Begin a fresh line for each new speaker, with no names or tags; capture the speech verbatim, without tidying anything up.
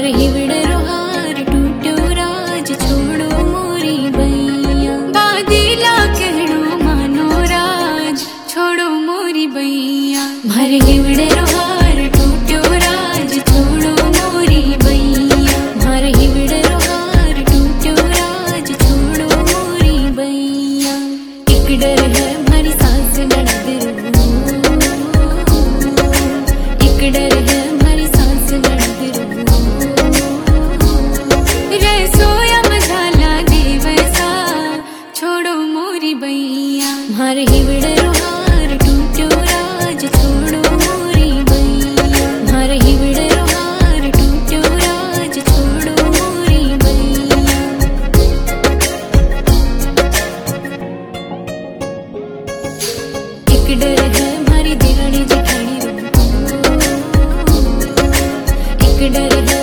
मारे हिवड़े रोहार टूटो राज छोड़ो मोरी बैया बादीला कहड़ो मानो राज छोड़ो मोरी बैया मारे हिवड़े रोहार टूटो राज छोड़ो मोरी बैया मारे हिवड़े रोहार टूटो राज छोड़ो मोरी बैया एक डर है मारी सांस नड़द रो एक डर है मारी सांस नड़द रो रे सोया मजाला दे वैसा छोड़ो मोरी बैया मारे हिवड़े रोहार टूटो राज छोड़ो मोरी बैया मारे हिवड़े रोहार टूटो राज छोड़ो मोरी बैया एक डर है मारी देरानी जेठानी रो एक डर है